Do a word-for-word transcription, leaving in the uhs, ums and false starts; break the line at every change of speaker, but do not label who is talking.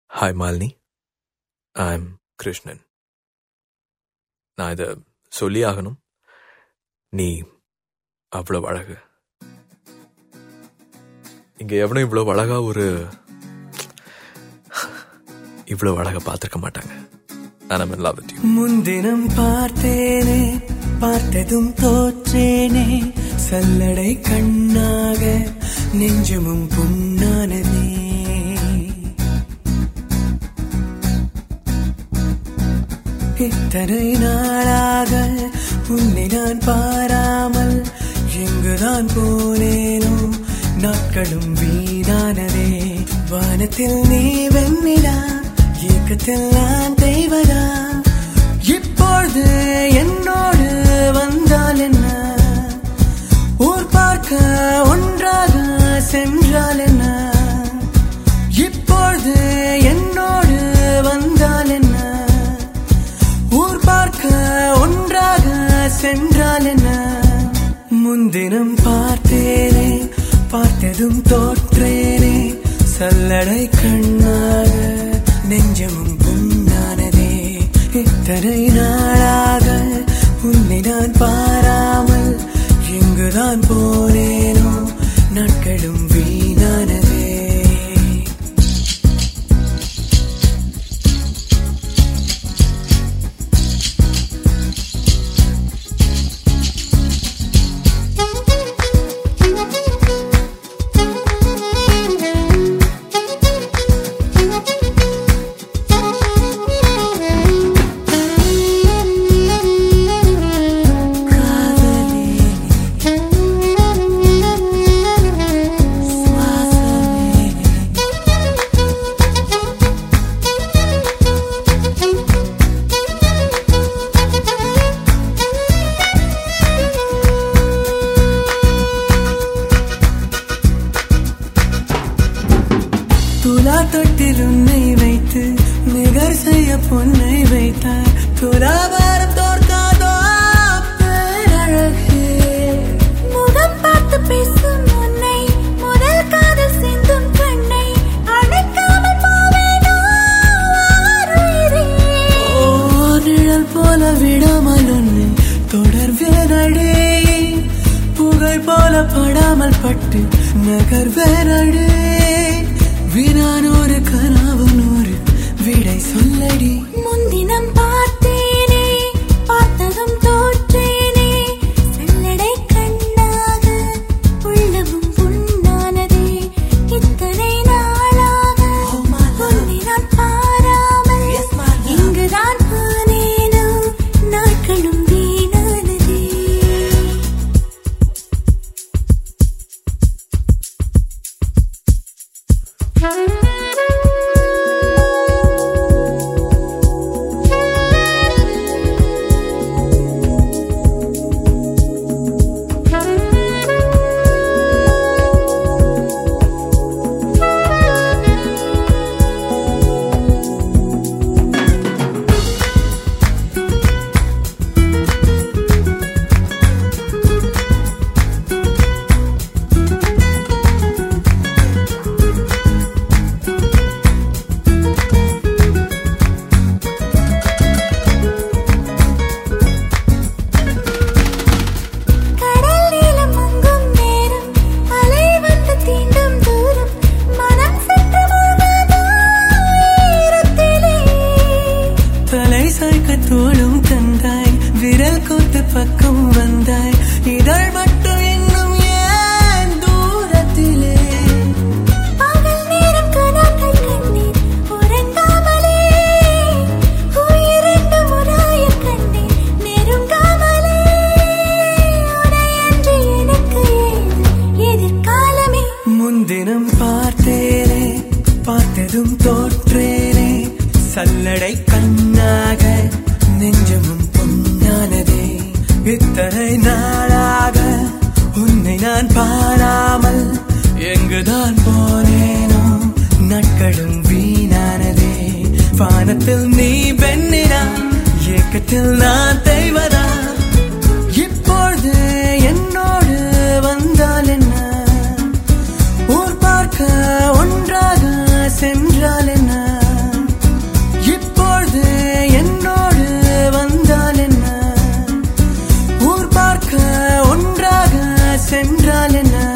Hi Malini, I am Krishnan. நான் இதை சொல்லி ஆகணும். நீ அவ்வளவு அழகு. இங்க எவனும் இவ்வளவு அழகா ஒரு இவ்வளவு அழகா பார்த்திருக்க மாட்டாங்க. நான் in love with you.
முன்தினம் பார்த்தேனே, பார்த்ததும் தோற்றேனே, சல்லடை கண்ணாக நெஞ்சமும் புண்ணானதே. இத்தனை நாளாக உன்னை நான் பாராமல் எங்குதான் போனேனோ, நாட்களும் வீணானதே. வானத்தில் நீ வெண்ணிலா, ஏக்கத்தில் நான் தெய்வதா. இப்பொழுது என்னோடு வந்தால் என்ன, ஊர் பார்க்க ஒன்றாக சென்றால் என்ன. இப்பொழுது என்னோடு வந்தால் என்ன, ஊர் பார்க்க ஒன்றாக சென்றால் என்ன. முன்தினம் பார்த்தேனே, பார்த்ததும் தோற்றேனே, சல்லடை கண்ணாக நெஞ்சமும் புண்ணானதே. இத்தனை நாளாக உன்னை நான் பாராமல் எங்குதான் போனேனோ, நாட்களும் வீணானதே. துலா தொட்டில் உன்னை வைத்து நிகர் செய்ய பொன்னை வைத்தார். துலாபாரம் தோற்காதோ பேரழகே.
முகம் பார்த்து பேசும் உன்னை, முதல் காதல் சிந்தும் கண்ணை அணைக்காமல் போவேனோ ஆருயிரே.
ஓ நிழல் போல விடாமல் உன்னை தொடர்வேனடே, புகழ் போல படாமல் பட்டு நகர்வேனடே. வினானோரு கனவு நூறு விடை சொல்லடி.
முன்தினம் பார்த்தேனே, பார்த்ததும் தோற்றேனே, சல்லடை கண்ணாக உள்ளமும் புண்ணானதே. இத்தனை நாளாக உன்னை நான் பாராமல் இங்குதான் போனேனோ, நாட்களும் வீணானதே.
தோளும் தந்தாய், விரல் கோத்து பக்கம் வந்தாய், இதழ் மட்டும் இன்னும் ஏன் தூரத்திலே.
பகல் நேரம் கனவுகள் கண்டேன் உறங்காமலே, உயிரென்று முறாய கண்டேன் நெருங்காமலே. உனையன்று எனக்கு ஏது எதிர்காலமே.
முன்தினம் பார்த்தேனே, பார்த்ததும் தோற்றேனே, சல்லடை கண்ணாக நெஞ்சமும் பொன்னானதே. இத்தனை நாளாக உன்னை நான் பாராமல் எங்குதான் போனேனோ, நாட்களும் வீணானதே. வானத்தில் நீ வெண்ணிலா, ஏக்கத்தில் நான் தெய்வதா. இப்பொழுது என்னோடு வந்தால் என்ன, ஊர் பார்க்க ஒன்றாக சென்றால் என்ன. என்றால் என்ன